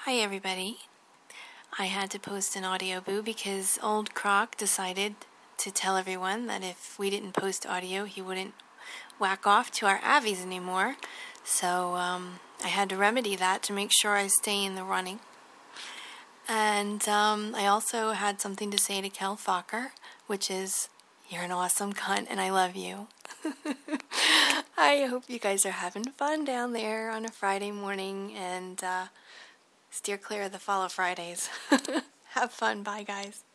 Hi everybody. I had to post an audio boo because old Croc decided to tell everyone that if we didn't post audio he wouldn't whack off to our Avies anymore. So I had to remedy that to make sure I stay in the running. And I also had something to say to Kel Fokker, which is, you're an awesome cunt and I love you. I hope you guys are having fun down there on a Friday morning and steer clear of the Follow Fridays. Have fun. Bye, guys.